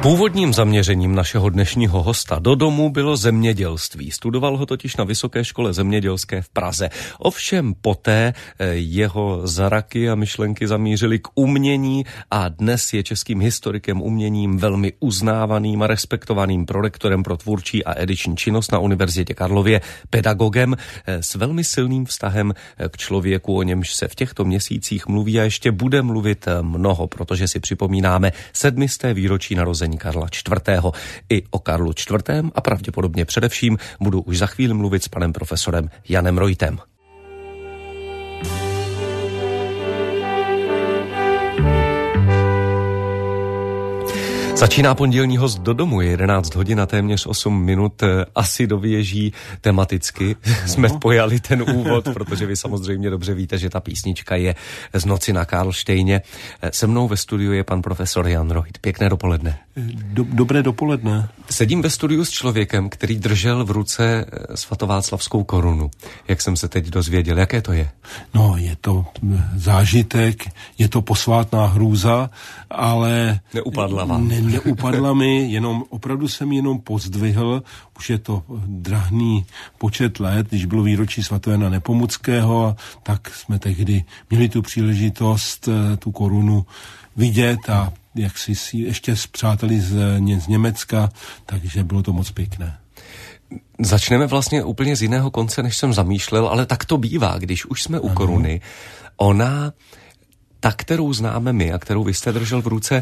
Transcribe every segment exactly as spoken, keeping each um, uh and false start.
Původním zaměřením našeho dnešního hosta do domu bylo zemědělství. Studoval ho totiž na Vysoké škole zemědělské v Praze. Ovšem poté jeho zraky a myšlenky zamířily k umění a dnes je českým historikem uměním, velmi uznávaným a respektovaným prorektorem pro tvůrčí a ediční činnost na Univerzitě Karlově, pedagogem s velmi silným vztahem k člověku, o němž se v těchto měsících mluví a ještě bude mluvit mnoho, protože si připomínáme sedmisté výročí narození Karla čtvrtého. I o Karlu čtvrtém a pravděpodobně především budu už za chvíli mluvit s panem profesorem Janem Reutem. Začíná pondělní host do domu, je jedenáct hodin a téměř osm minut, asi dověží tematicky. Jsme pojali ten úvod, protože vy samozřejmě dobře víte, že ta písnička je z Noci na Karlštejně. Se mnou ve studiu je pan profesor Jan Reut. Pěkné dopoledne. Dobré dopoledne. Sedím ve studiu s člověkem, který držel v ruce svatováclavskou korunu. Jak jsem se teď dozvěděl, jaké to je? No, je to zážitek, je to posvátná hrůza, ale... Neupadla vám. Ne, neupadla mi, jenom opravdu jsem jenom pozdvihl, už je to drahný počet let, když bylo výročí svatého Jana Nepomuckého, tak jsme tehdy měli tu příležitost tu korunu vidět a jak si, si ještě s přáteli z, z Německa, takže bylo to moc pěkné. Začneme vlastně úplně z jiného konce, než jsem zamýšlel, ale tak to bývá, když už jsme u koruny. Ona, ta, kterou známe my a kterou vy jste držel v ruce,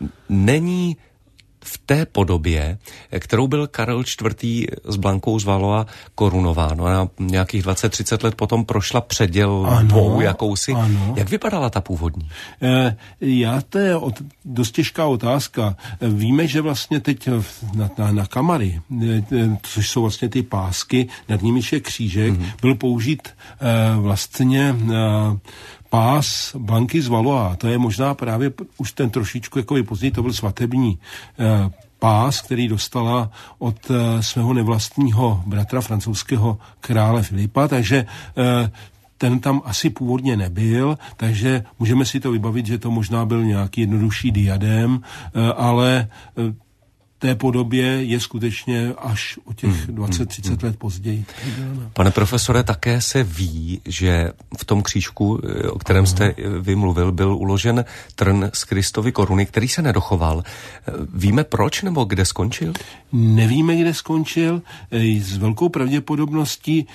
není v té podobě, kterou byl Karel čtvrtý s Blankou z Valois korunován. Ona nějakých dvacet třicet let potom prošla předělbou jakousi. Ano. Jak vypadala ta původní? E, já, to je od, dost těžká otázka. Víme, že vlastně teď na, na, na kamary, e, což jsou vlastně ty pásky, nad nimiž je křížek, mm-hmm. byl použit e, vlastně e, pás Blanky z Valois. To je možná právě už ten trošičku jako později, to byl svatební eh, pás, který dostala od eh, svého nevlastního bratra francouzského krále Filipa, takže eh, ten tam asi původně nebyl, takže můžeme si to vybavit, že to možná byl nějaký jednodušší diadém, eh, ale eh, té podobě je skutečně až o těch dvacet třicet let později. Pane profesore, také se ví, že v tom křížku, o kterém jste vymluvil, byl uložen trn z Kristovy koruny, který se nedochoval. Víme proč nebo kde skončil? Nevíme, kde skončil. S velkou pravděpodobností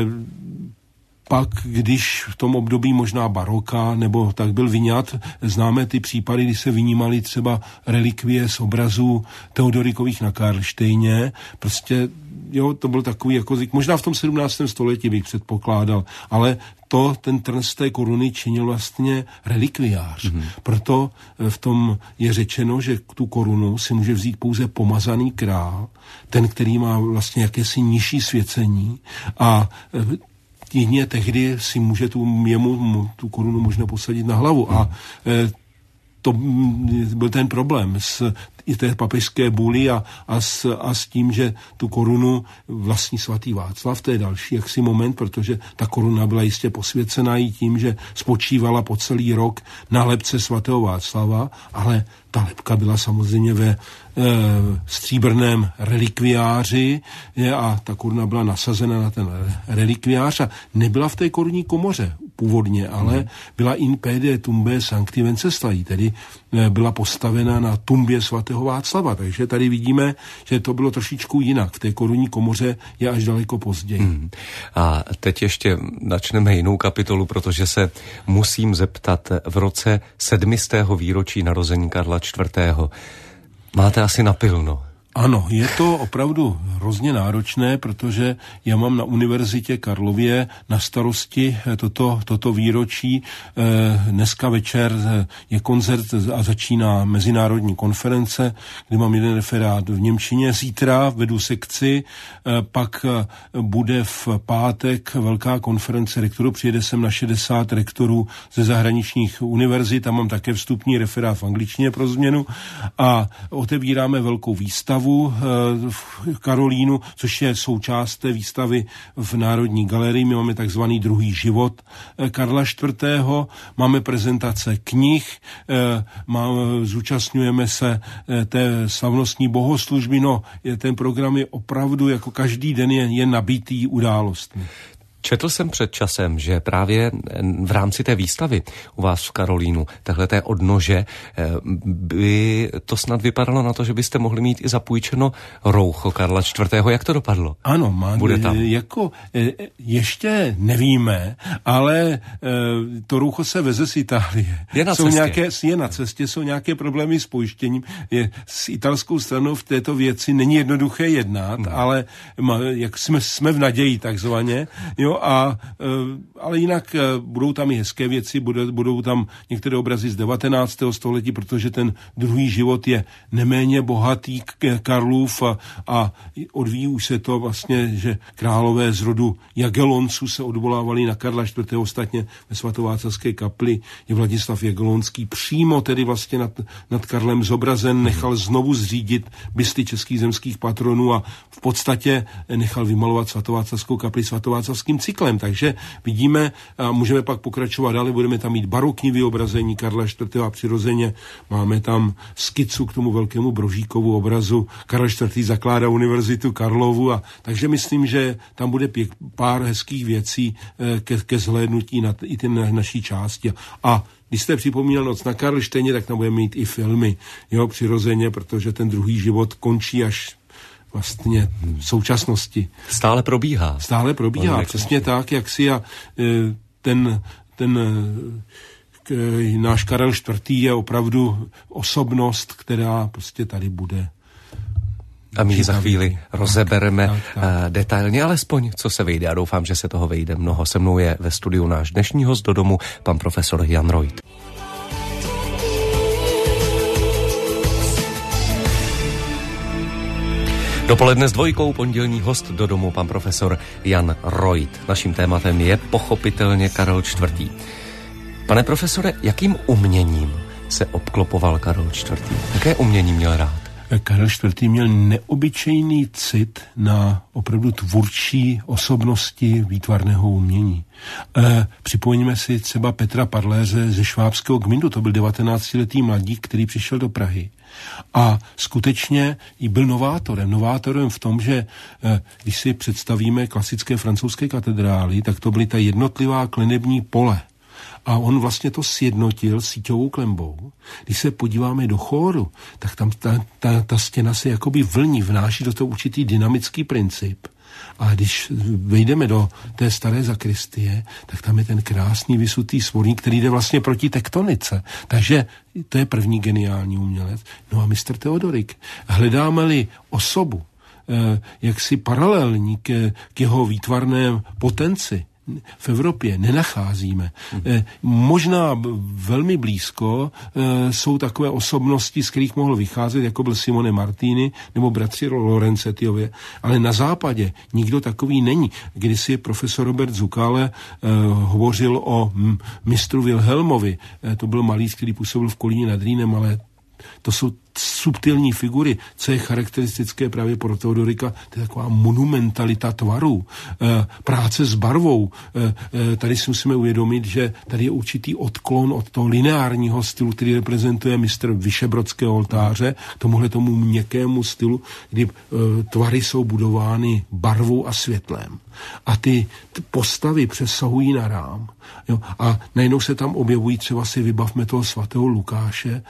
pak, když v tom období možná baroka, nebo tak byl vyňat, známe ty případy, kdy se vynímaly třeba relikvie z obrazů Teodorikových na Karlštejně. Prostě, jo, to byl takový jako zvyk. Možná v tom sedmnáctém století bych předpokládal, ale to, ten trn z té koruny činil vlastně relikviář. Mm-hmm. Proto v tom je řečeno, že tu korunu si může vzít pouze pomazaný král, ten, který má vlastně jakési nižší svěcení a jedině tehdy si může tu, jemu tu korunu možná posadit na hlavu. A e, to byl ten problém s i té papežské bůly a, a, s, a s tím, že tu korunu vlastní svatý Václav, to je další jaksi moment, protože ta koruna byla jistě posvěcená i tím, že spočívala po celý rok na lebce svatého Václava, ale ta lebka byla samozřejmě ve e, stříbrném relikviáři je, a ta koruna byla nasazena na ten relikviář a nebyla v té korunní komoře původně, ale hmm. byla in pede tumbe sancti Wenceslavi, tedy e, byla postavena na tumbě svatého Václava, takže tady vidíme, že to bylo trošičku jinak. V té korunní komoře je až daleko později. Hmm. A teď ještě načneme jinou kapitolu, protože se musím zeptat, v roce sedmistého výročí narození Karla čtvrtého. Máte asi napilno. Ano, je to opravdu hrozně náročné, protože já mám na Univerzitě Karlově na starosti toto, toto výročí. Dneska večer je koncert a začíná mezinárodní konference, kde mám jeden referát v němčině. Zítra vedu sekci, pak bude v pátek velká konference rektorů, přijede sem na šedesát rektorů ze zahraničních univerzit a mám také vstupní referát v angličtině pro změnu a otevíráme velkou výstavu výstavu v Karolínu, což je součást té výstavy v Národní galerii. My máme takzvaný druhý život Karla čtvrtého. Máme prezentace knih, zúčastňujeme se té slavnostní bohoslužby. No, ten program je opravdu jako každý den je, je nabitý událostmi. Četl jsem před časem, že právě v rámci té výstavy u vás v Karolínu, tahleté odnože, by to snad vypadalo na to, že byste mohli mít i zapůjčeno roucho Karla čtvrtého. Jak to dopadlo? Ano, má, bude tam. Jako ještě nevíme, ale to roucho se veze z Itálie. Je na jsou cestě. Nějaké, je na cestě, jsou nějaké problémy s pojištěním. Je, s italskou stranou v této věci není jednoduché jednat, no. ale jak jsme, jsme v naději takzvaně, jo, A, ale jinak budou tam i hezké věci, budou, budou tam některé obrazy z devatenáctého století, protože ten druhý život je neméně bohatý Karlův a, a odvíjí už se to vlastně, že králové z rodu Jagellonců se odvolávali na Karla čtvrtého. Ostatně ve svatováclavské kapli je Vladislav Jagellonský přímo tedy vlastně nad, nad Karlem zobrazen, nechal znovu zřídit bysty českých zemských patronů a v podstatě nechal vymalovat svatováclavskou kapli svatováclavským cyklem, takže vidíme a můžeme pak pokračovat dále, budeme tam mít barokní vyobrazení Karla čtvrtého. a přirozeně máme tam skicu k tomu velkému Brožíkovu obrazu. Karel čtvrtý zakládá univerzitu Karlovu a takže myslím, že tam bude pěk, pár hezkých věcí ke, ke zhlédnutí na i ty na, naší části. A když jste připomínal Noc na Karlštejně, tak tam budeme mít i filmy, jo, přirozeně, protože ten druhý život končí až vlastně v současnosti. Stále probíhá. Stále probíhá, Pane přesně nekde. Tak, jak si a ten, ten k, náš Karel čtvrtý. je opravdu osobnost, která prostě tady bude. A my ji za chvíli rozebereme tak, tak, tak. detailně, alespoň co se vyjde. A doufám, že se toho vyjde mnoho. Se mnou je ve studiu náš dnešní host do domu, pan profesor Jan Reuth. Dopoledne s dvojkou, pondělní host do domu, pan profesor Jan Reuth. Naším tématem je pochopitelně Karel čtvrtý. Pane profesore, jakým uměním se obklopoval Karel čtvrtý? Jaké umění měl rád? Karel čtvrtý. měl neobyčejný cit na opravdu tvůrčí osobnosti výtvarného umění. E, připomeňme si třeba Petra Parléře ze švábského Gmindu, to byl devatenáctiletý mladík, který přišel do Prahy. A skutečně i byl novátorem. Novátorem v tom, že e, když si představíme klasické francouzské katedrály, tak to byly ta jednotlivá klenební pole. A on vlastně to sjednotil síťovou klenbou. Když se podíváme do chóru, tak tam ta, ta, ta stěna se jakoby vlní, vnáší do toho určitý dynamický princip. A když vejdeme do té staré zakristie, tak tam je ten krásný vysutý svorník, který jde vlastně proti tektonice. Takže to je první geniální umělec. No a mistr Teodorik. Hledáme-li osobu, eh, jaksi paralelní k, k jeho výtvarné potenci, v Evropě nenacházíme. E, možná velmi blízko e, jsou takové osobnosti, z kterých mohl vycházet, jako byl Simone Martini nebo bratři Lorenzettiově, ale na západě nikdo takový není. Kdysi profesor Robert Zukale e, hovořil o m, mistru Wilhelmovi, e, to byl malíř, který působil v Kolíně nad Rýnem, ale to jsou subtilní figury, co je charakteristické právě pro Teodorika, to je taková monumentalita tvarů, e, práce s barvou. E, e, tady si musíme uvědomit, že tady je určitý odklon od toho lineárního stylu, který reprezentuje mistr Vyšebrodského oltáře, k tomuhle tomu měkkému stylu, kdy e, tvary jsou budovány barvou a světlem. A ty, ty postavy přesahují na rám. Jo? A najednou se tam objevují, třeba si vybavme toho svatého Lukáše,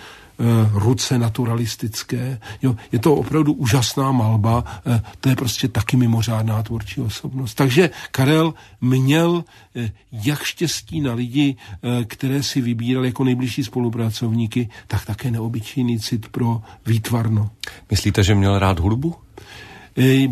ruce naturalistické. Jo, je to opravdu úžasná malba, to je prostě taky mimořádná tvůrčí osobnost. Takže Karel měl jak štěstí na lidi, které si vybíral jako nejbližší spolupracovníky, tak také neobyčejný cit pro výtvarno. Myslíte, že měl rád hudbu? E,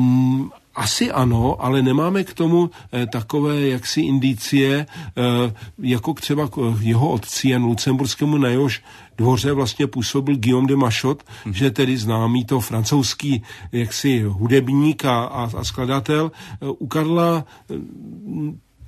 m, Asi ano, ale nemáme k tomu eh, takové jaksi indicie, eh, jako třeba k jeho otci Jan Lucemburskému, na jehož dvoře vlastně působil Guillaume de Machotte, hmm. že tedy známý to francouzský jaksi hudebník a, a, a skladatel. Eh, u Karla eh,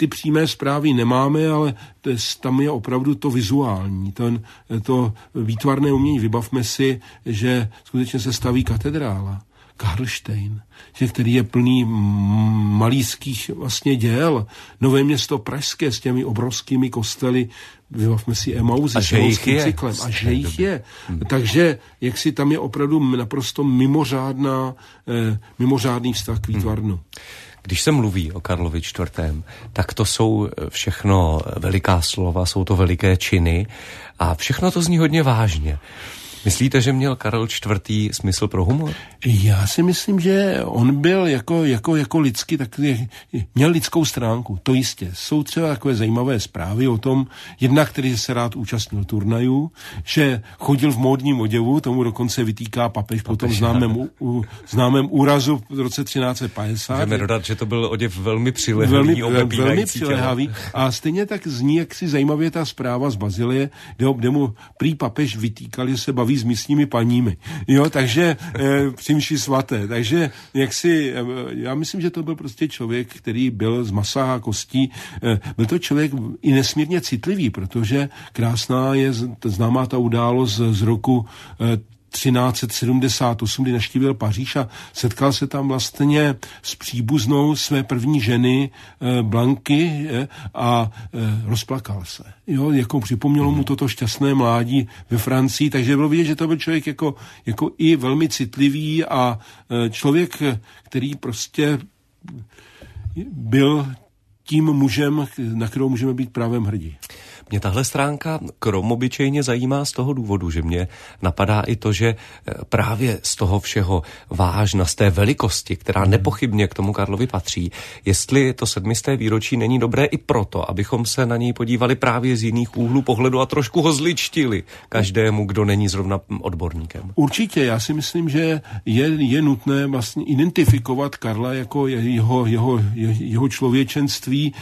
ty přímé zprávy nemáme, ale tam je opravdu to vizuální, ten, to výtvarné umění. Vybavme si, že skutečně se staví katedrála. Karlštejn, který je plný malířských vlastně děl. Nové město pražské s těmi obrovskými kostely, vybavme si Emauzy s Emauským cyklem. A že jich je. Hmm. Takže jak si tam je opravdu naprosto mimořádná, eh, mimořádný vztah k výtvarnu. Hmm. Když se mluví o Karlovi čtvrtém, tak to jsou všechno veliká slova, jsou to veliké činy a všechno to zní hodně vážně. Myslíte, že měl Karel čtvrtý smysl pro humor? Já si myslím, že on byl jako, jako, jako lidsky, tak měl lidskou stránku, to jistě. Jsou třeba takové zajímavé zprávy o tom, jednak, který se rád účastnil turnajů, že chodil v módním oděvu, tomu dokonce vytýká papež po tom známém, u, známém úrazu v roce třináct padesát. Můžeme dodat, že to byl oděv velmi přilehavý, velmi, velmi přilehavý. A stejně tak zní jaksi zajímavě ta zpráva z Bazilie, kde, kde mu prý papež vytýkal, že se baví s místními paními. Jo, takže e, při mši svaté. Takže jak si, e, já myslím, že to byl prostě člověk, který byl z masa a kostí. E, byl to člověk i nesmírně citlivý, protože krásná je známá ta událost z, z roku e, třináct sedmdesát osm, kdy navštívil Paříž a setkal se tam vlastně s příbuznou své první ženy e, Blanky e, a e, rozplakal se. Jo, jako připomnělo mu toto šťastné mládí ve Francii, takže bylo vidět, že to byl člověk jako, jako i velmi citlivý a e, člověk, který prostě byl tím mužem, na kterou můžeme být právem hrdí. Mě tahle stránka krom obyčejně zajímá z toho důvodu, že mě napadá i to, že právě z toho všeho vážna, z té velikosti, která nepochybně k tomu Karlovi patří, jestli to sedmisté výročí není dobré i proto, abychom se na něj podívali právě z jiných úhlů pohledu a trošku ho zličtili každému, kdo není zrovna odborníkem. Určitě, já si myslím, že je, je nutné vlastně identifikovat Karla jako jeho, jeho, jeho člověčenství,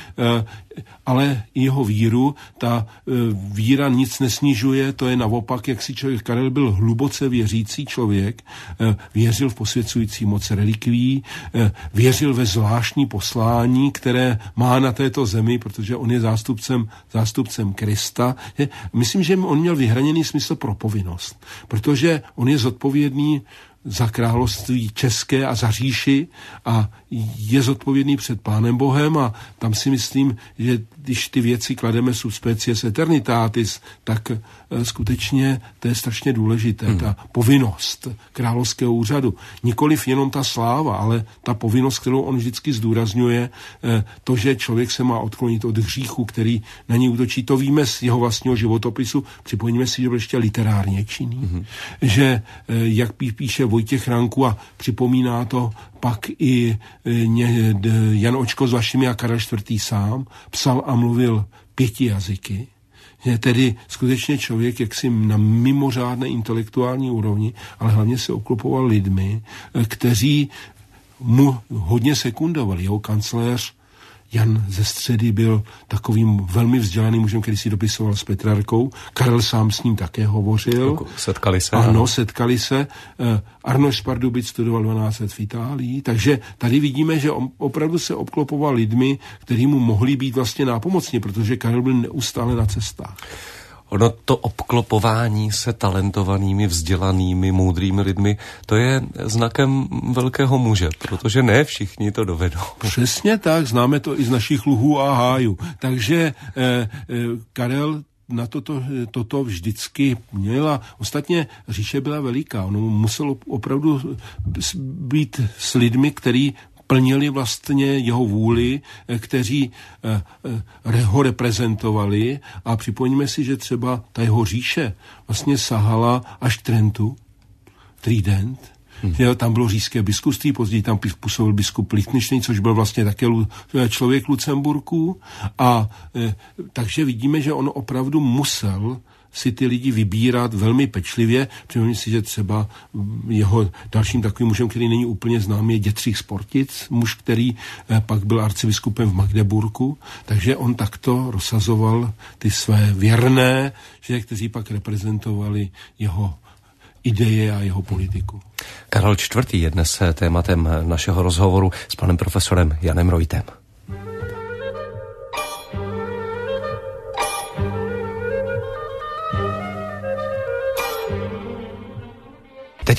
ale i jeho víru. Ta víra nic nesnižuje, to je naopak, jak si člověk, Karel byl hluboce věřící člověk, věřil v posvěcující moc relikví, věřil ve zvláštní poslání, které má na této zemi, protože on je zástupcem, zástupcem Krista. Myslím, že on měl vyhraněný smysl pro povinnost, protože on je zodpovědný za království české a za říši a je zodpovědný před Pánem Bohem a tam si myslím, že když ty věci klademe sub species eternitatis, tak e, skutečně to je strašně důležité, hmm. ta povinnost královského úřadu. Nikoliv jenom ta sláva, ale ta povinnost, kterou on vždycky zdůrazňuje, e, to, že člověk se má odklonit od hříchu, který na něj útočí. To víme z jeho vlastního životopisu, připojíme si, že byl ještě literárně činný, hmm. že e, jak píše Vojtěch Ranku a připomíná to pak i e, Jan Očko s vašimi a Karel čtvrtý sám, psal a mluvil pěti jazyky. Je tedy skutečně člověk jaksi na mimořádné intelektuální úrovni, ale hlavně se obklopoval lidmi, kteří mu hodně sekundovali. Jeho kancléř Jan ze Středy byl takovým velmi vzdělaným mužem, který si dopisoval s Petrarkou. Karel sám s ním také hovořil. Setkali se? Ano, setkali se. Arnošt z Pardubic studoval dvanáct let v Itálii, takže tady vidíme, že on opravdu se obklopoval lidmi, kteří mu mohli být vlastně nápomocni, protože Karel byl neustále na cestách. Ono to obklopování se talentovanými, vzdělanými, moudrými lidmi, to je znakem velkého muže, protože ne všichni to dovedou. Přesně tak, známe to i z našich luhů a hájů. Takže eh, eh, Karel na toto, toto vždycky měla. Ostatně říše byla veliká. Ono muselo opravdu být s lidmi, který plnili vlastně jeho vůli, kteří ho reprezentovali a připomněme si, že třeba ta jeho říše vlastně sahala až k Trentu, Trident. Hmm. Tam bylo říšské biskupství, později tam působil biskup Lichtenštejn, což byl vlastně také člověk Lucemburku. A e, takže vidíme, že on opravdu musel si ty lidi vybírat velmi pečlivě. Připomínám si, že třeba jeho dalším takovým mužem, který není úplně známý, je Dětřich z Portic, muž, který eh, pak byl arcibiskupem v Magdeburku, takže on takto rozsazoval ty své věrné, že, kteří pak reprezentovali jeho ideje a jeho politiku. Karel čtvrtý je dnes tématem našeho rozhovoru s panem profesorem Janem Reutem.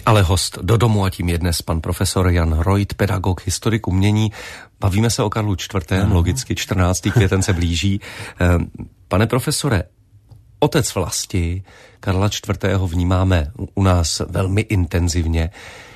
Ale host do domu a tím je dnes pan profesor Jan Reuth, pedagog, historik umění. Bavíme se o Karlu čtvrtém. No. Logicky čtrnáctý květen se blíží. Pane profesore, otec vlasti Karla čtvrtého vnímáme u nás velmi intenzivně.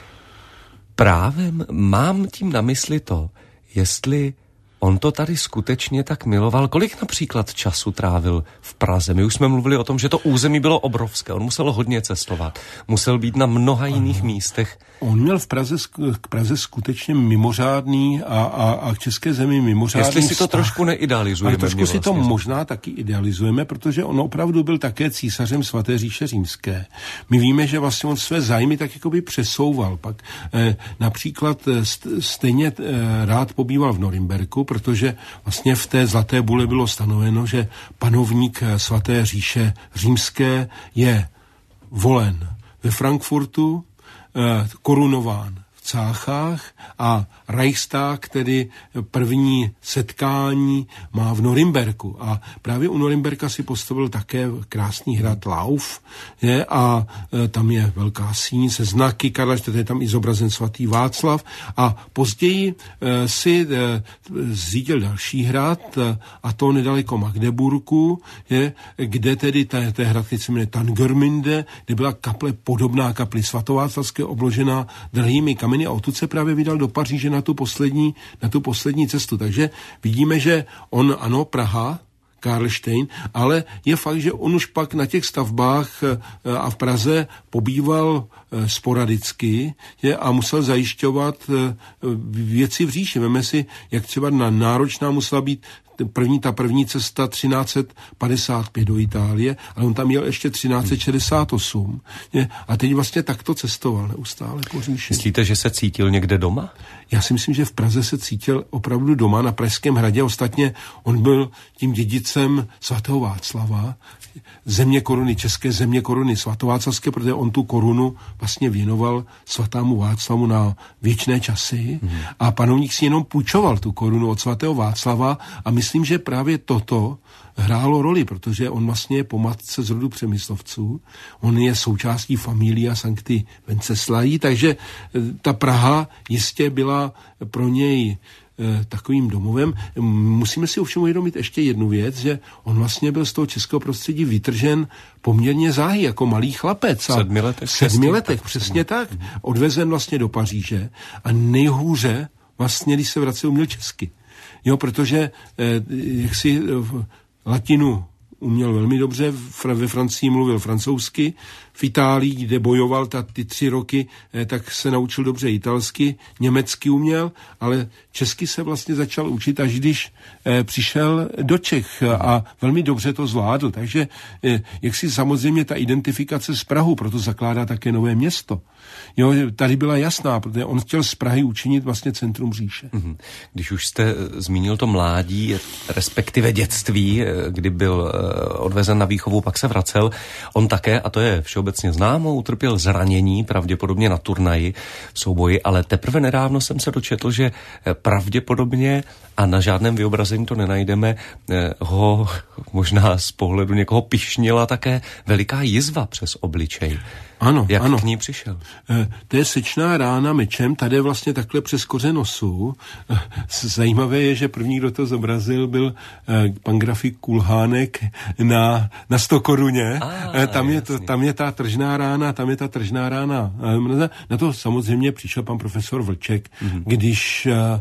Právem mám tím na mysli to, jestli on to tady skutečně tak miloval. Kolik například času trávil v Praze? My už jsme mluvili o tom, že to území bylo obrovské. On musel hodně cestovat. Musel být na mnoha jiných ano. místech. On měl v Praze, k Praze skutečně mimořádný a, a, a k české zemi mimořádný Jestli si to vztah. trošku neidealizujeme. Ale trošku vlastně si to možná taky idealizujeme, protože on opravdu byl také císařem svaté říše římské. My víme, že vlastně on své zájmy tak jakoby přesouval. Pak eh, například st- stejně eh, rád pobýval v Norimberku, protože vlastně v té zlaté bule bylo stanoveno, že panovník svaté říše římské je volen ve Frankfurtu, korunován v Cáchách a Reichstag, tedy první setkání, má v Norimberku. A právě u Norimberka si postavil také krásný hrad Lauf, je, a e, tam je velká síň se znaky Karla čtvrtého. Je tam i zobrazen svatý Václav. A později e, si e, zřídil další hrad, e, a to nedaleko Magdeburku, je, kde tedy ta, ta hrad, který se jmenuje Tangermünde, kde byla kaple podobná kapli svatováclavské, obložená drahými kameny, a odtud se právě vydal do Paříže na tu poslední, na tu poslední cestu. Takže vidíme, že on, ano, Praha, Karlštejn, ale je fakt, že on už pak na těch stavbách a v Praze pobýval sporadicky, je, a musel zajišťovat věci v říši. Veme si, jak třeba na náročná musela být První, ta první cesta třináct set padesát pět do Itálie, ale on tam jel ještě třináct set šedesát osm. Je, a teď vlastně takto cestoval neustále po říši. Myslíte, že se cítil někde doma? Já si myslím, že v Praze se cítil opravdu doma, na Pražském hradě. Ostatně on byl tím dědicem svatého Václava, země koruny, české země koruny svatováclavské, protože on tu korunu vlastně věnoval svatému Václavu na věčné časy. Mm. A panovník si jenom půjčoval tu korunu od svatého Václava a myslím, že právě toto hrálo roli, protože on vlastně je po matce z rodu Přemyslovců, on je součástí Familia Sancti Venceslaví, takže ta Praha jistě byla pro něj e, takovým domovem. Musíme si ovšem uvědomit ještě jednu věc, že on vlastně byl z toho českého prostředí vytržen poměrně záhy, jako malý chlapec. V sedmi letech. V sedmi letech, přesně tak. Odvezen vlastně do Paříže a nejhůře vlastně, když se vracel, uměl česky. Jo, protože e, jak si e, latinu uměl velmi dobře, ve Francii mluvil francouzsky, v Itálii, kde bojoval ta, ty tři roky, eh, tak se naučil dobře italsky, německy uměl, ale česky se vlastně začal učit, až když eh, přišel do Čech a velmi dobře to zvládl. Takže eh, jak si samozřejmě ta identifikace s Prahou, proto zakládá také nové město. Jo, tady byla jasná, protože on chtěl z Prahy učinit vlastně centrum říše. Když už jste zmínil to mládí, respektive dětství, kdy byl odvezen na výchovu, pak se vracel, on také, a to je všeobecně známo, utrpěl zranění, pravděpodobně na turnaji v souboji, ale teprve nedávno jsem se dočetl, že pravděpodobně, a na žádném vyobrazení to nenajdeme, ho možná z pohledu někoho pyšnila také veliká jizva přes obličej. Ano, Jak ano. k ní přišel? E, to je sečná rána mečem, tady vlastně takhle přes kořen nosu. E, zajímavé je, že první, kdo to zobrazil, byl e, pan grafik Kulhánek na, na sto koruně. Ah, e, tam, je to, tam je ta tržná rána, tam je ta tržná rána. E, na to samozřejmě přišel pan profesor Vlček, mm-hmm. když e, e,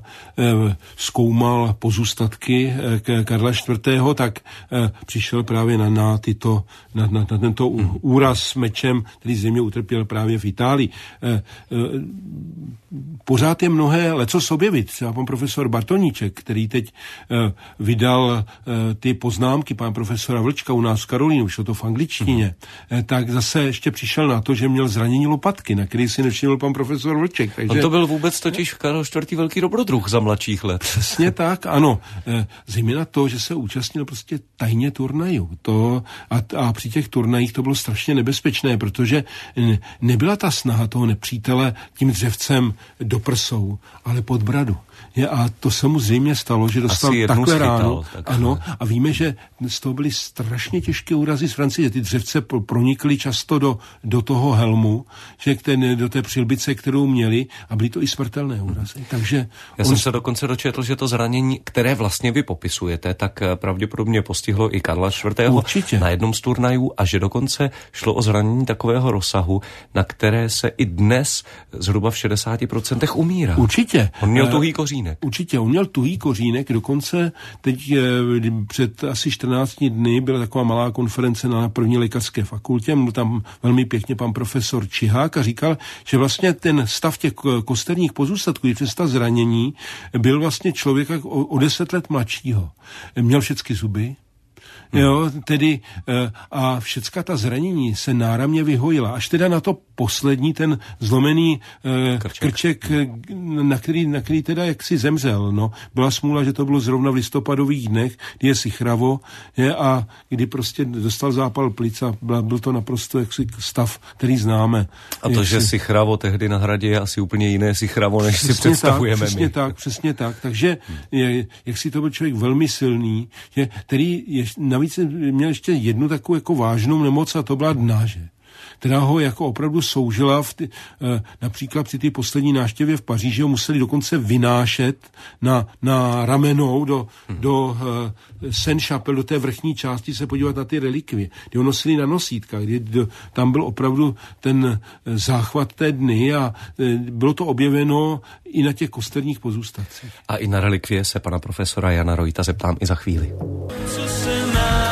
zkoumal pozůstatky e, Karla čtvrtého, tak e, přišel právě na, na, tyto, na, na, na tento mm-hmm. úraz mečem, který zřejmě utrpěl právě v Itálii. E, e, pořád je mnohé lecos objevit. Třeba pan profesor Bartoníček, který teď e, vydal e, ty poznámky pana profesora Vlčka u nás v Karolínu, už to v angličtině, e, tak zase ještě přišel na to, že měl zranění lopatky, na který si nevšiml pan profesor Vlček. Takže... On to byl vůbec totiž Karel čtvrtý velký dobrodruh za mladších let. Přesně tak, ano. E, zejména to, že se účastnil prostě tajně turnajů. To, a, a při těch turnajích to bylo strašně nebezpečné, protože nebyla ta snaha toho nepřítele tím dřevcem do prsou, ale pod bradu. Je, a to se mu zřejmě stalo, že dostal takhle ráno. Tak ano, a víme, že z toho byly strašně těžké úrazy z Francie. Ty dřevce pronikly často do, do toho helmu, že ten, do té přilbice, kterou měli, a byly to i smrtelné úrazy. Hmm. Takže Já on... jsem se dokonce dočetl, že to zranění, které vlastně vy popisujete, tak pravděpodobně postihlo i Karla čtvrtého. Určitě. Na jednom z turnajů a že dokonce šlo o zranění takového rozsahu, na které se i dnes zhruba v šedesáti procentech umírá. Určitě. On měl tuhý kořínek. Určitě, on měl tuhý kořínek, dokonce teď před asi čtrnácti dny byla taková malá konference na první lékařské fakultě, mluvil tam velmi pěkně pan profesor Čihák a říkal, že vlastně ten stav těch kosterních pozůstatků, přes ta zranění, byl vlastně člověka o, o deset let mladšího. Měl všechny zuby, jo, tedy a všecka ta zranění se náramně vyhojila. Až teda na to poslední, ten zlomený krček, krček na, který, na který teda jaksi zemřel. No. Byla smůla, že to bylo zrovna v listopadových dnech, kdy je sichravo, je, a kdy prostě dostal zápal plic a byl to naprosto jaksi stav, který známe. A to, že si... sichravo tehdy na Hradě je asi úplně jiné sichravo, než přesně si představujeme tak, přesně my. tak, přesně tak. Takže je, jak si to byl člověk velmi silný, je, který je, navíc měl ještě jednu takovou jako vážnou nemoc a to byla dnáže, která ho jako opravdu soužila v ty, například při té poslední návštěvě v Paříži ho museli dokonce vynášet na, na ramenou do, hmm. do uh, Saint-Chapelle, do té vrchní části se podívat na ty relikvie, kdy ho nosili na nosítkách, kdy do, tam byl opravdu ten záchvat té dny a bylo to objeveno i na těch kosterních pozůstatcích. A i na relikvie se pana profesora Jana Reuta zeptám i za chvíli. Co se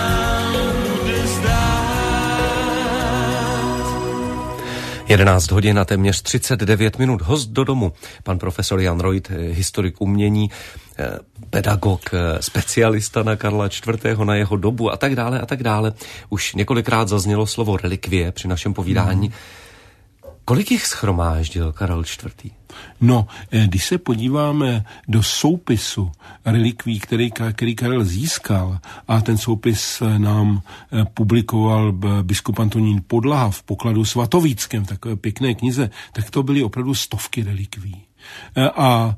jedenáct hodin a téměř třicet devět minut. Host do domu, pan profesor Jan Reut, historik umění, pedagog, specialista na Karla čtvrtého, na jeho dobu a tak dále a tak dále. Už několikrát zaznělo slovo relikvie při našem povídání. Hmm. Kolik jich shromáždil Karel čtvrtý? No, když se podíváme do soupisu relikví, který, který Karel získal, a ten soupis nám publikoval biskup Antonín Podlaha v pokladu svatovíckém, takové pěkné knize, tak to byly opravdu stovky relikví. A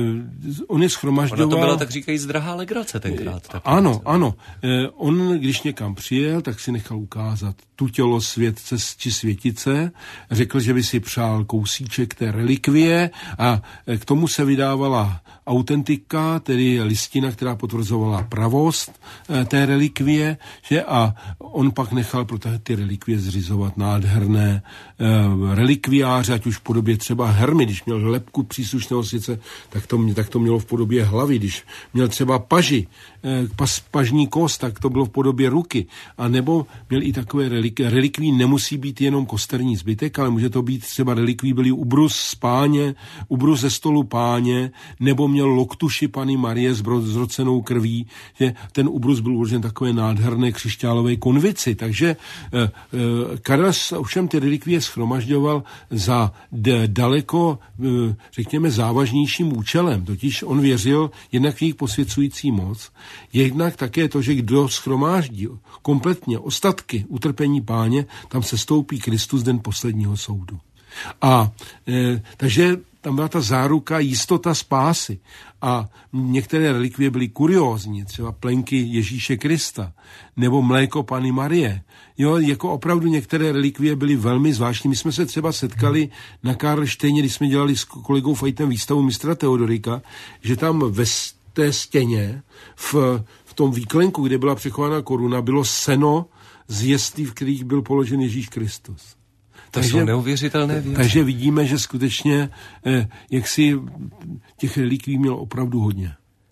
on je shromažďoval... Ona to byla, tak říkajíc, drahá legrace tenkrát. Tak ano, ano. On, když někam přijel, tak si nechal ukázat tu tělo světce či světice, řekl, že by si přál kousíček té relikvie a k tomu se vydávala autentika, tedy listina, která potvrzovala pravost té relikvie, že a on pak nechal pro ty relikvie zřizovat nádherné relikviáře, ať už v podobě třeba hermy, když měl lebku příslušného světce, tak to, tak to mělo v podobě hlavy, když měl třeba paži, pas, pažní kost, tak to bylo v podobě ruky, a nebo měl i takové relikví. Relikví nemusí být jenom kosterní zbytek, ale může to být třeba relikví, byly ubrus z páně, ubrus ze stolu páně, nebo měl loktuši Panny Marie s zrocenou krví, že ten ubrus byl uložen takové nádherné křišťálové konvici, takže eh, eh, Karel ovšem ty relikvie shromažďoval za d- daleko, eh, řekněme, závažnějším účelem, totiž on věřil jednak v jejich posvěcující moc, jednak také to, že kdo shromáždí kompletně ostatky utrpení páně, tam se stoupí Kristus den posledního soudu. A e, takže tam byla ta záruka, jistota spásy. A některé relikvie byly kuriózní, třeba plenky Ježíše Krista, nebo mléko Panny Marie. Jo, jako opravdu některé relikvie byly velmi zvláštní. My jsme se třeba setkali na Karlštejně, když jsme dělali s kolegou Fajtem výstavu mistra Teodorika, že tam ve té stěně, v, v tom výklenku, kde byla přechována koruna, bylo seno z jestí, v kterých byl položen Ježíš Kristus. To takže, jsou neuvěřitelné věci. Takže vidíme, že skutečně eh, jak si těch relikví měl opravdu hodně.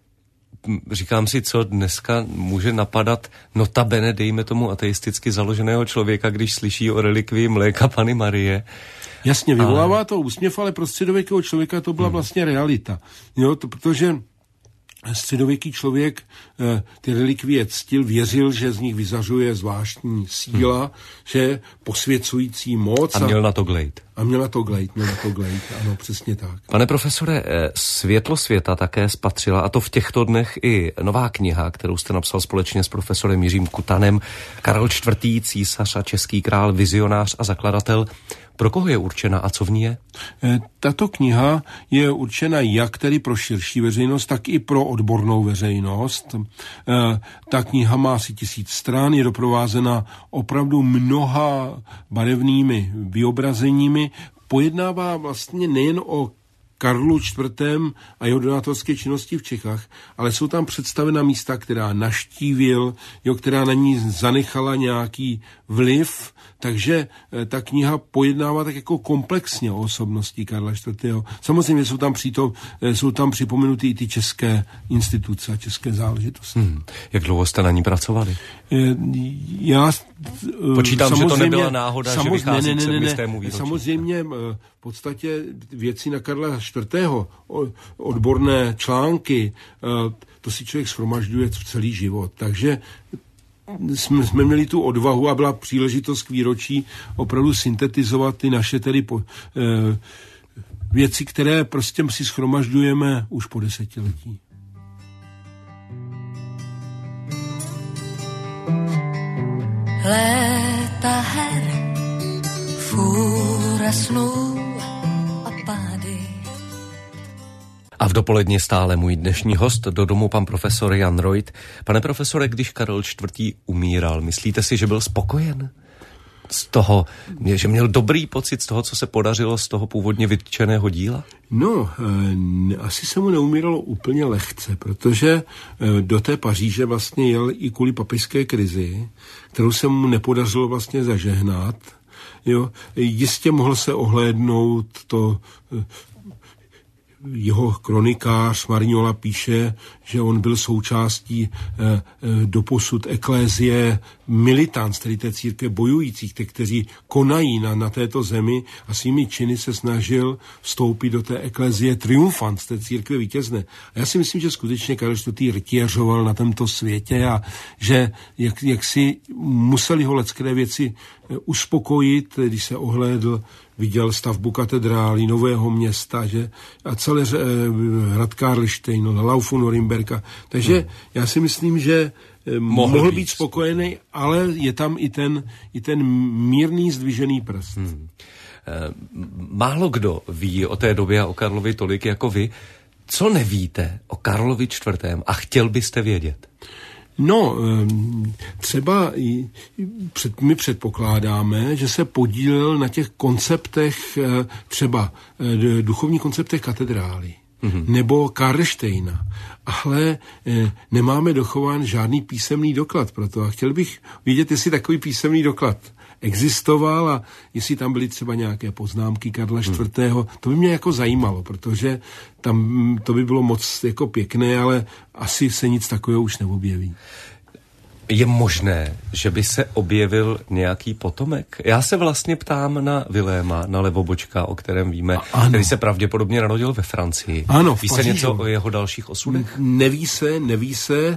Říkám si, co dneska může napadat notabene, dejme tomu ateisticky založeného člověka, když slyší o relikvii mléka Panny Marie. Jasně, vyvolává ale... to úsměv, ale pro středověkého člověka to byla hmm. vlastně realita. Jo, to, protože středověký člověk ty relikvie ctil, věřil, že z nich vyzařuje zvláštní síla, hmm. že posvěcující moc. A měl na to glejt. A měl na to glejt, měl na to glejt, ano, přesně tak. Pane profesore, Světlo světa také spatřila, a to v těchto dnech, i nová kniha, kterou jste napsal společně s profesorem Jiřím Kutanem, Karel čtvrtý. Císař a český král, vizionář a zakladatel. Pro koho je určena a co v ní je? Tato kniha je určena jak tedy pro širší veřejnost, tak i pro odbornou veřejnost. Ta kniha má asi tisíc stran, je doprovázena opravdu mnoha barevnými vyobrazeními, pojednává vlastně nejen o Karlu čtvrtém. A jeho donátorské činnosti v Čechách, ale jsou tam představena místa, která naštívil, jo, která na ní zanechala nějaký vliv, takže ta kniha pojednává tak jako komplexně o osobnosti Karla čtvrtého. Samozřejmě jsou tam, přitom, jsou tam připomenuty i ty české instituce a české záležitosti. Hmm. Jak dlouho jste na ní pracovali? Já Počítám, že to nebyla náhoda, že vychází ne, ne, ne, ne, sedmistému výročí. Samozřejmě v podstatě věci na Karla čtvrtého. Odborné články, to si člověk shromažďuje celý život. Takže jsme, jsme měli tu odvahu a byla příležitost k výročí opravdu syntetizovat ty naše tedy po, eh, věci, které prostě si shromažďujeme už po desetiletí. Léta her, fůra snů a pády. A v dopoledně stále můj dnešní host do domu, pan profesor Jan Reuth. Pane profesore, když Karel čtvrtý. umíral, myslíte si, že byl spokojen z toho, že měl dobrý pocit z toho, co se podařilo z toho původně vytčeného díla? No, e, asi se mu neumíralo úplně lehce, protože e, do té Paříže vlastně jel i kvůli papežské krizi, kterou se mu nepodařilo vlastně zažehnat. Jo, jistě mohl se ohlédnout to... E, jeho kronikář Marignola píše, že on byl součástí eh, doposud eklézie militants, tedy té církve bojujících, těch, kteří konají na, na této zemi, a svými činy se snažil vstoupit do té eklézie triumfant, z té církve vítězné. A já si myslím, že skutečně Karel čtvrtý. rytířoval na tomto světě a že jak, jak si museli ho leckteré věci uspokojit, když se ohlédl, viděl stavbu katedrály, Nového Města, že, a celé eh, hrad Karlštejn, Laufu Norimberka. Takže hmm. já si myslím, že eh, mohl, mohl být, být spokojený, ale je tam i ten, i ten mírný zdvižený prst. Hmm. Eh, málo kdo ví o té době a o Karlovi tolik jako vy. Co nevíte o Karlovi čtvrtém. a chtěl byste vědět? No, třeba my předpokládáme, že se podílel na těch konceptech, třeba duchovních konceptech katedrály, mm-hmm. nebo Karlštejna, ale nemáme dochován žádný písemný doklad pro to. A chtěl bych vidět, jestli takový písemný doklad existoval a jestli tam byly třeba nějaké poznámky Karla čtvrtého. Hmm. To by mě jako zajímalo, protože tam to by bylo moc jako pěkné, ale asi se nic takového už neobjeví. Je možné, že by se objevil nějaký potomek? Já se vlastně ptám na Viléma, na Levobočka, o kterém víme, ano. který se pravděpodobně narodil ve Francii. Ano, Ví se něco o jeho dalších osudech? Neví se, neví se.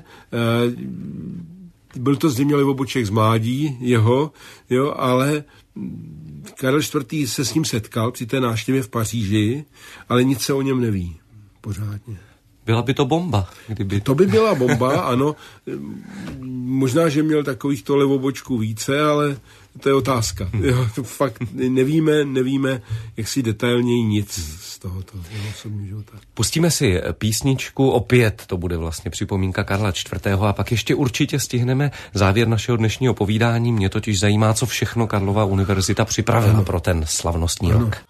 Byl to zřejmě Levoboček z mládí jeho, jo, ale Karel čtvrtý. se s ním setkal při té návštěvě v Paříži, ale nic se o něm neví pořádně. Byla by to bomba, kdyby... To by byla bomba, ano. Možná, že měl takovýchto Levobočků více, ale to je otázka. Jo, to fakt nevíme, nevíme, jak si detailněji nic z tohoto jeho osobního života. Pustíme si písničku, opět to bude vlastně připomínka Karla čtvrtého. a pak ještě určitě stihneme závěr našeho dnešního povídání. Mě totiž zajímá, co všechno Karlova univerzita připravila ano. pro ten slavnostní ano. rok.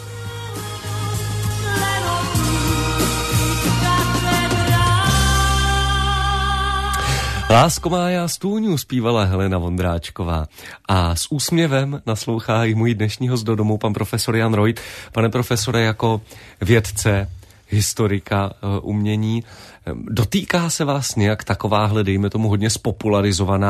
Lásko má já stůňu, zpívala Helena Vondráčková. A s úsměvem naslouchá i můj dnešní host do domu, pan profesor Jan Reuth. Pane profesore, jako vědce, historika uh, umění, dotýká se vás nějak takováhle, dejme tomu hodně spopularizovaná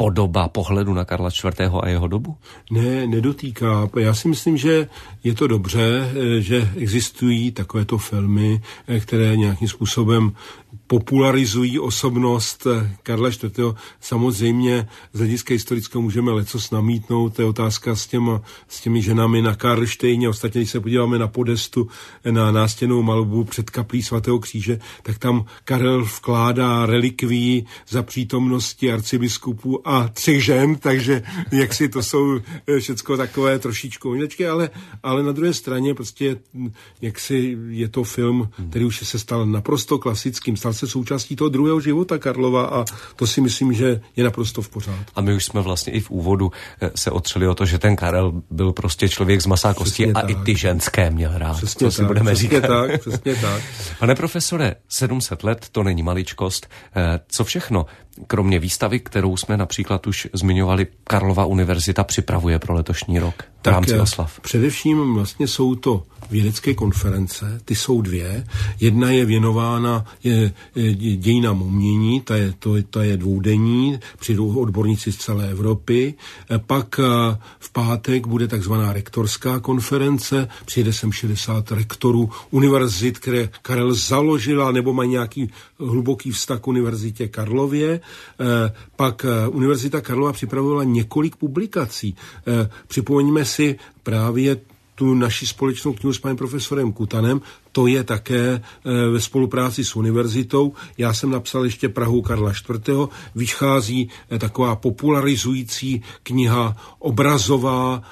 podoba pohledu na Karla čtvrtého a jeho dobu? Ne, nedotýká. Já si myslím, že je to dobře, že existují takovéto filmy, které nějakým způsobem popularizují osobnost Karla čtvrtého. Samozřejmě z hlediska historického můžeme lecos namítnout, to je otázka s, těma, s těmi ženami na Karlštejně. Ostatně, když se podíváme na podestu, na nástěnnou malbu před kaplí svatého kříže, tak tam Karel vkládá relikví za přítomnosti arcibiskupů a třech žen, takže jaksi to jsou všecko takové trošičku umělečky, ale, ale na druhé straně prostě jaksi je to film, který už se stal naprosto klasickým, stal se součástí toho druhého života Karlova a to si myslím, že je naprosto v pořádku. A my už jsme vlastně i v úvodu se otřeli o to, že ten Karel byl prostě člověk z masa a kosti a tak. I ty ženské měl rád. Přesně to si tak, budeme přesně říkat. Tak, přesně tak. Pane profesore, sedm set let, to není maličkost. Co všechno, kromě výstavy, kterou jsme například už zmiňovali, Karlova univerzita připravuje pro letošní rok v rámci oslav? Především vlastně jsou to vědecké konference, ty jsou dvě. Jedna je věnována je, je, dějinám umění, ta je, to, ta je dvoudenní, přijdou odborníci z celé Evropy. Pak v pátek bude takzvaná rektorská konference, přijde sem šedesát rektorů univerzit, které Karel založila nebo mají nějaký hluboký vztah k univerzitě Karlově. Pak Univerzita Karlova připravovala několik publikací. Připomeňme si právě tu naši společnou knihu s panem profesorem Kutanem, to je také ve spolupráci s univerzitou. Já jsem napsal ještě Prahu Karla čtvrtého. Vychází taková popularizující kniha obrazová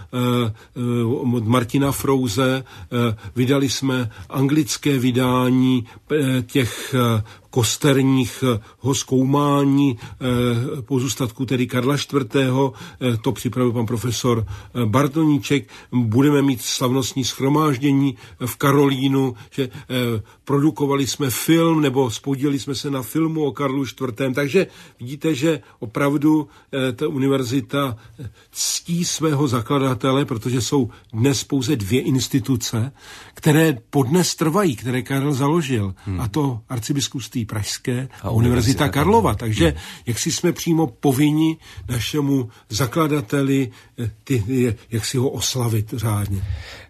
od Martina Frouze. Vydali jsme anglické vydání těch kosterních zkoumání pozůstatků tedy Karla čtvrtého. To připravil pan profesor Bartoníček. Budeme mít slavnostní shromáždění v Karolínu, že eh, produkovali jsme film, nebo spodíleli jsme se na filmu o Karlu čtvrtém. Takže vidíte, že opravdu eh, ta univerzita ctí svého zakladatele, protože jsou dnes pouze dvě instituce, které podnes trvají, které Karel založil. Hmm. A to arcibiskupství pražské a, a Univerzita Karlova. Takže hmm. jak si jsme přímo povinni našemu zakladateli eh, ty, jak si ho oslavit řádně.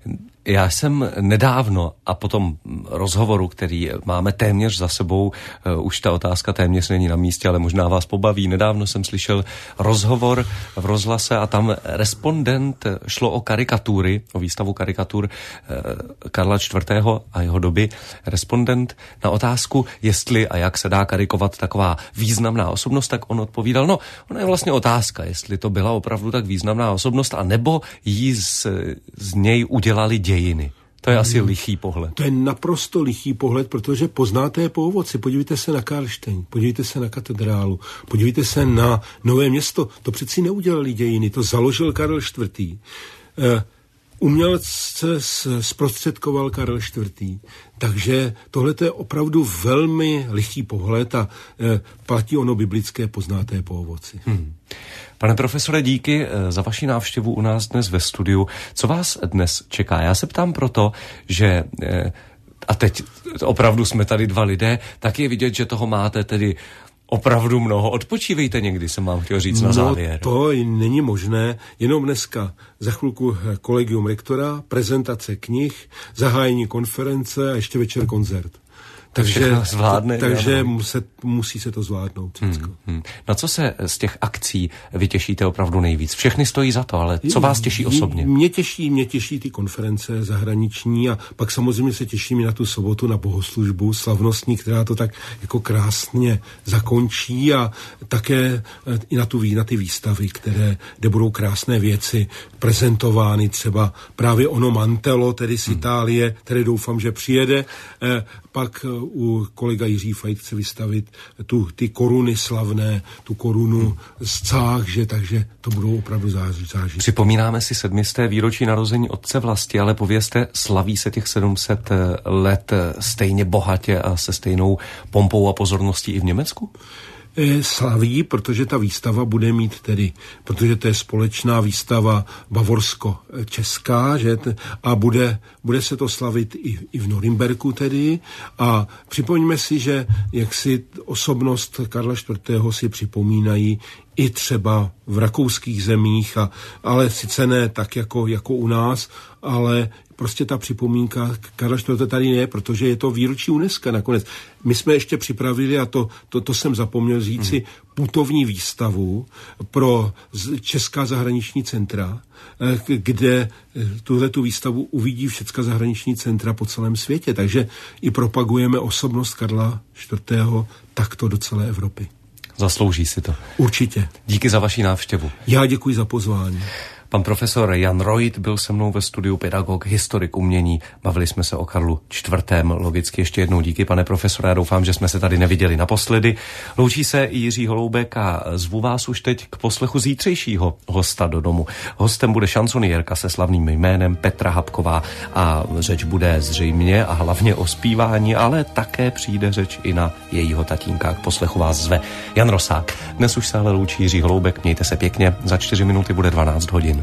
Já jsem nedávno a po tom rozhovoru, který máme téměř za sebou, uh, už ta otázka téměř není na místě, ale možná vás pobaví. Nedávno jsem slyšel rozhovor v rozhlase a tam respondent, šlo o karikatury, o výstavu karikatur uh, Karla čtvrtého a jeho doby. Respondent na otázku, jestli a jak se dá karikovat taková významná osobnost, tak on odpovídal, no, ona je vlastně otázka, jestli to byla opravdu tak významná osobnost, a nebo jí z, z něj udělali dějiny. To je hmm. asi lichý pohled. To je naprosto lichý pohled, protože poznáte je po ovoci. Podívejte se na Karlštejn, podívejte se na katedrálu, podívejte se na Nové Město. To přeci neudělali dějiny, to založil Karel čtvrtý. Uh, Umělce zprostředkoval Karel čtvrtý. Takže tohle je opravdu velmi lichý pohled a e, platí ono biblické poznáte je po ovoci. Hmm. Pane profesore, díky za vaši návštěvu u nás dnes ve studiu. Co vás dnes čeká? Já se ptám proto, že, a teď opravdu jsme tady dva lidé, tak je vidět, že toho máte tedy opravdu mnoho. Odpočívejte někdy, jsem vám chtěl říct na závěr. No, to není možné. Jenom dneska za chvilku kolegium rektora, prezentace knih, zahájení konference a ještě večer koncert. Takže, zvládne, takže se, musí se to zvládnout. Hmm, hmm. Na co se z těch akcí vy těšíte opravdu nejvíc? Všechny stojí za to, ale co vás těší osobně? Mě těší, mě těší ty konference zahraniční a pak samozřejmě se těším i na tu sobotu na bohoslužbu slavnostní, která to tak jako krásně zakončí, a také i na, tu, na ty výstavy, které, kde budou krásné věci prezentovány, třeba právě ono Mantello, tedy z Itálie, které doufám, že přijede. Eh, pak u kolega Jiří Fajt chce vystavit tu, ty koruny slavné, tu korunu z Cách, takže to budou opravdu zážit. Připomínáme si sedmisté výročí narození otce Vlasti, ale povězte, slaví se těch sedm set let stejně bohatě a se stejnou pompou a pozorností i v Německu? Slaví, protože ta výstava bude mít tedy, protože to je společná výstava bavorsko-česká, že, a bude, bude se to slavit i, i v Norimberku tedy, a připomeňme si, že jak si osobnost Karla čtvrtého si připomínají i třeba v rakouských zemích, a, ale sice ne tak jako, jako u nás, ale prostě ta připomínka Karla čtvrtého tady je, protože je to výročí UNESCO nakonec. My jsme ještě připravili, a to, to, to jsem zapomněl říci, hmm. putovní výstavu pro česká zahraniční centra, kde tuhletu výstavu uvidí všechna zahraniční centra po celém světě. Takže i propagujeme osobnost Karla čtvrtého takto do celé Evropy. Zaslouží si to. Určitě. Díky za vaši návštěvu. Já děkuji za pozvání. Pan profesor Jan Reuth byl se mnou ve studiu, pedagog, historik umění. Bavili jsme se o Karlu čtvrtém. Logicky ještě jednou díky, pane profesore. Já doufám, že jsme se tady neviděli naposledy. Loučí se Jiří Holoubek a zvu vás už teď k poslechu zítřejšího hosta do domu. Hostem bude šansonierka se slavným jménem Petra Habková a řeč bude zřejmě a hlavně o zpívání, ale také přijde řeč i na jejího tatínka. K poslechu vás zve Jan Rosák. Dnes už se ale loučí Jiří Holoubek. Mějte se pěkně. Za čtyři minuty bude dvanáct hodin.